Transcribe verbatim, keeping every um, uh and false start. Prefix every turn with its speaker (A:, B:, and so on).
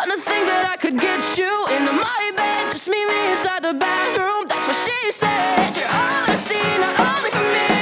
A: Starting to think that I could get you into my bed. Just meet me inside the bathroom, that's what she said. You're all I see, not only for me.